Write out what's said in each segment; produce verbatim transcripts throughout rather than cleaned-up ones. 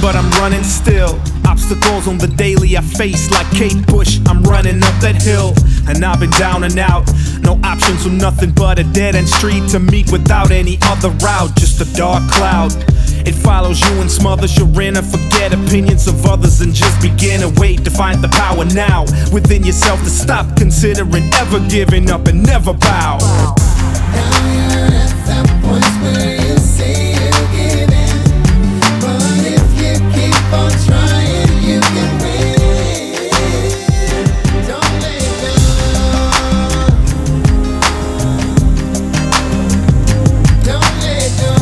but I'm running still. Obstacles on the daily I face like Kate Bush, I'm running up that hill. And I've been down and out, no options, so nothing but a dead-end street to meet without any other route, just a dark cloud. It follows you and smothers your inner. Forget opinions of others and just begin to wait to find the power now within yourself to stop considering ever giving up and never bow. Now you're at that point where you say you're giving, but if you keep on trying, you can win. Don't let go. Don't let go.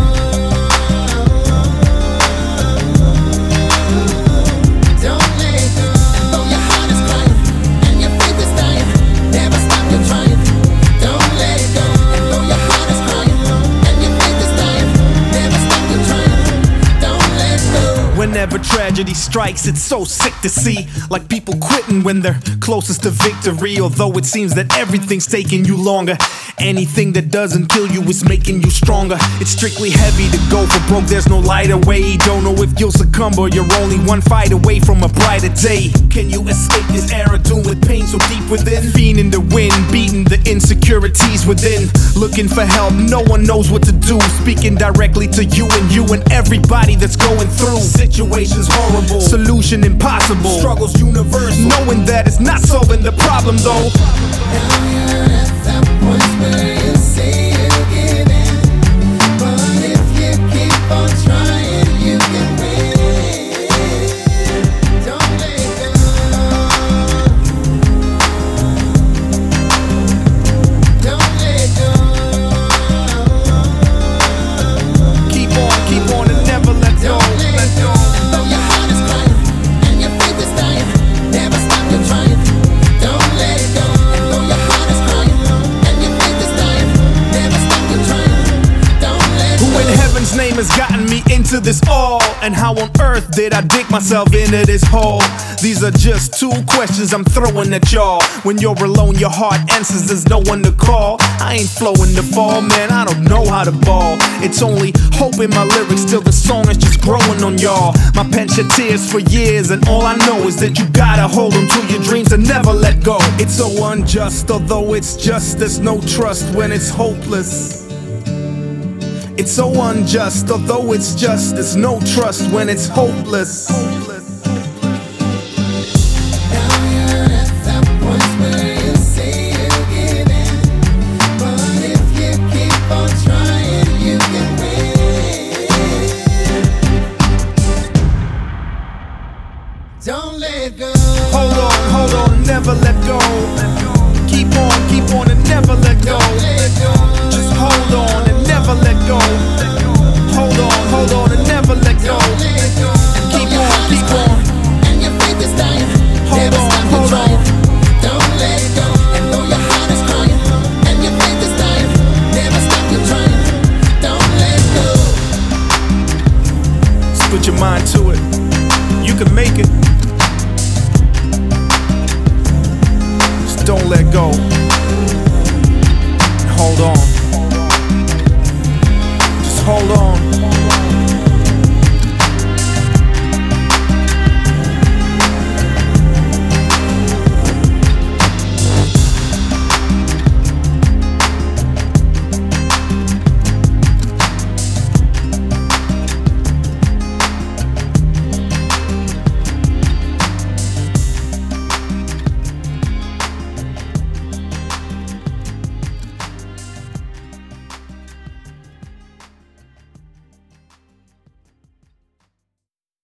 Don't let go. And though your heart is crying and your faith is dying, never stop your trying. Don't let go. And though your heart is crying and your faith is dying, never stop your trying. Don't let go. Whenever tragedy strikes, it's so sick to see, like people quitting when they're closest to victory. Although it seems that everything's taking you longer, anything that doesn't kill you is making you stronger. It's strictly heavy to go for broke, there's no lighter way. Don't know if you'll succumb or you're only one fight away from a brighter day. Can you escape this era doomed with pain so deep within? Fiending the wind, beating the insecurities within. Looking for help, no one knows what to do. Speaking directly to you and you and everybody that's going through situations horrible, solution impossible, struggles universal, knowing that it's not solving the problem though. Now you're at that point where you say you're giving, but if you keep on trying, you can win. Don't let go. Don't let go. Keep on, keep on and never let go. Don't let go. And though your heart is crying and your faith is dying, never stop your trying. Don't let go. And though your heart is crying and your faith is dying, never stop your trying. Don't let Who go. in heaven's name has gotten me into this all? And how on earth did I dig myself into this hole? These are just two questions I'm throwing at y'all. When you're alone, your heart answers, there's no one to call. I ain't flowing to fall, man, I don't know how to ball. It's only hope in my lyrics till the song is just growing on y'all. My pen shed tears for years, and all I know is that you gotta hold on to your dreams and never let go. It's so unjust, although it's just, there's no trust when it's hopeless. It's so unjust, although it's just, there's no trust when it's hopeless. Now you're at that point where you say you're giving, but if you keep on trying, you can win. Don't let go. Hold on, hold on, never let go. Keep on, keep on and never let go. Don't let go. Just hold on and never let go. Hold on, hold on and never let go. Don't let go. Keep Though your on, heart is keep crying on. and your faith is dying, Hold never on, stop your hold trying. Don't let go. And though your heart is crying and your faith is dying, never stop your trying. Don't let go. Just put your mind to it. You can make it. Just don't let go. Hold on. Just hold on.